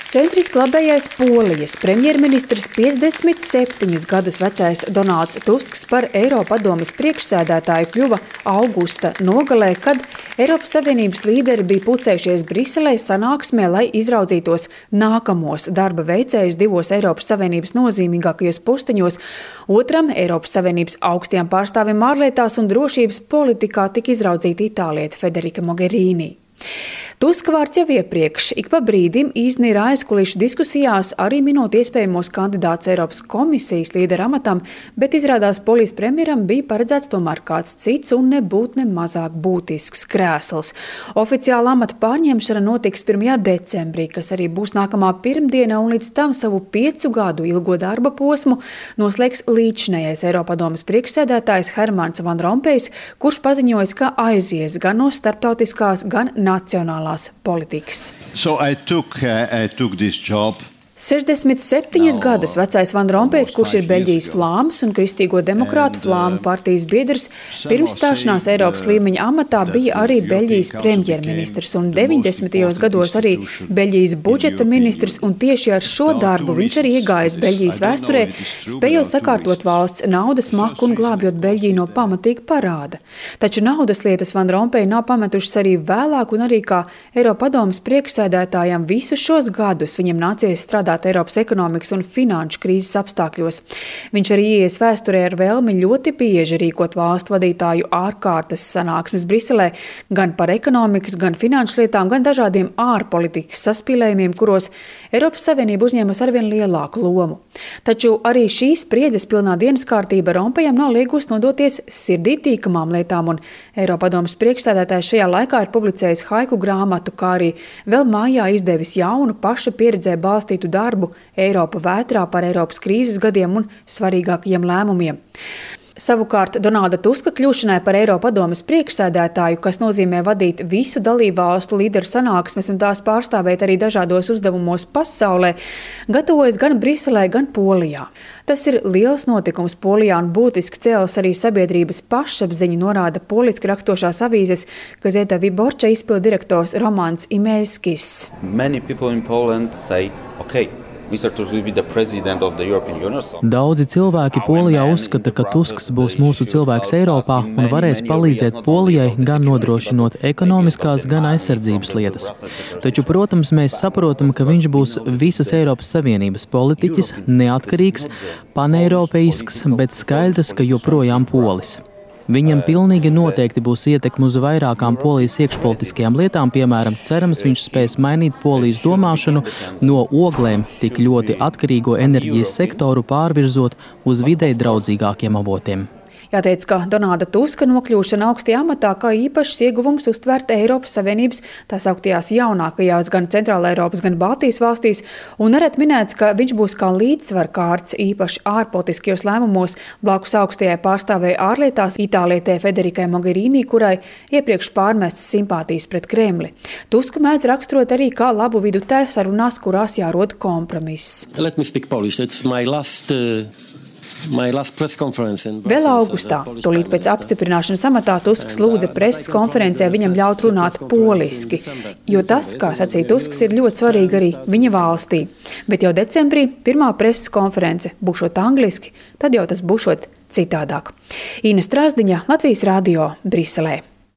Centriski labējais Polijas premjerministrs 57 gadus vecais Donalds Tusks par Eiropadomes priekšsēdētāju kļuva augusta nogalē, kad Eiropas Savienības līderi bija pulcējušies Briselē sanāksmē, lai izraudzītos nākamos darba veicējus divos Eiropas Savienības nozīmīgākajos posteņos. Otram Eiropas Savienības augstajam pārstāvim ārlietās un drošības politikā tika izraudzīta Itālieta Federica Mogherini. Tuska vārds jau iepriekš, ik pa brīdim iznīra aizkulišu diskusijās, arī minot iespējamos kandidātus Eiropas komisijas līdera amatam, bet izrādās Polijas premjeram bija paredzēts tomēr kāds cits un nebūt ne mazāk būtisks krēsls. Oficiāla amata pārņemšana notiks 1. decembrī, kas arī būs nākamā pirmdiena, un līdz tam savu 5 gadu ilgo darba posmu noslēgs līdzinējais Eiropadomes priekšsēdētājs Hermans Van Rompējs, kurš paziņojis, ka aizies gan no starptautiskās, gan nacionālās politikas. So I took this job. 67 gadus vecais Van Rompējs, kurš ir Beļģijas Flāmas un Kristīgo demokrātu Flāmu partijas biedrs, pirms stāšanās Eiropas līmeņa amatā bija arī Beļģijas premjerministrs un 90. gados arī Beļģijas budžeta ministrs, un tieši ar šo darbu viņš arī iegājis Beļģijas vēsturē, spējot sakārtot valsts naudas maku un glābjot Beļģiju no pamatīga parāda. Taču naudas lietas Van Rompēju nav pametušas arī vēlāk, un arī kā Eiropadomes priekšsēdētājam visus šos gadus viņam nācies strādāt Eiropas ekonomikas un finanšu krīzes apstākļos. Viņš arī ieies vēsturē ar vēlmi ļoti bieži rīkot valstu vadītāju ārkārtas sanāksmes Briselē gan par ekonomikas, gan finanšu lietām, gan dažādiem ārpolitikas saspīlējumiem, kuros Eiropas Savienība uzņēmas arvien lielāku lomu. Taču arī šī spriedzes pilnā dienas kārtība Rompējam nav liegusi nodoties sirdī tīkamām lietām, un Eiropadomes priekšsēdētājs šajā laikā ir publicējis haiku grāmatu, kā arī vēl mājā izdevis jaunu paša pieredzē balstītu darbu Eiropa vētrā par Eiropas krīzes gadiem un svarīgākajiem lēmumiem. Savukārt Donalda Tuska kļūšanai par Eiropadomes priekšsēdētāju, kas nozīmē vadīt visu dalībvalstu līderu sanāksmes un tās pārstāvēt arī dažādos uzdevumos pasaulē, gatavojas gan Briselē, gan Polijā. Tas ir liels notikums Polijā un būtiski cēlis arī sabiedrības pašapziņu, norāda poliski rakstošās avīzes Gazeta Wyborcza izpildirektors Romans Imelskis. Many people in Poland say, okay, Daudzi cilvēki Polijā uzskata, ka Tusks būs mūsu cilvēks Eiropā un varēs palīdzēt Polijai gan nodrošinot ekonomiskās, gan aizsardzības lietas. Taču, protams, mēs saprotam, ka viņš būs visas Eiropas Savienības politiķis, neatkarīgs, paneiropeisks, bet skaidrs, ka joprojām polis. Viņam pilnīgi noteikti būs ietekme uz vairākām Polijas iekšpolitiskajām lietām, piemēram, cerams, viņš spēs mainīt Polijas domāšanu no oglēm tik ļoti atkarīgo enerģijas sektoru pārvirzot uz videi draudzīgākiem avotiem. Jāteic, ka Donalda Tuska nokļūšana augstajā amatā kā īpašs ieguvums uztverta Eiropas Savienības tās augtajās jaunākajās gan Centrāla Eiropas, gan Baltijas valstīs, un nereti minēts, ka viņš būs kā līdzsvarkārts īpaši ārpolitiskajos lēmumos blakus augstajai pārstāvēji ārlietās Itālietē Federikai Mogherini, kurai iepriekš pārmestas simpātijas pret Kremli. Tusku mēdz raksturot arī kā labu vidutēju sarunās, kurās jārod kompromiss. Let me speak Polish. It's my last press conference in Brussels. Vēl augustā, tūlīt pēc apstiprināšanas amatā, Tusks lūdza preses konferencē viņam ļaut runāt poliski, jo tas, kā sacīja Tusks, ir ļoti svarīgi arī viņa valstī. Bet jau decembrī pirmā preses konference būšot angliski, tad jau tas būšot citādāk. Ina Strāzdiņa, Latvijas radio, Briselē.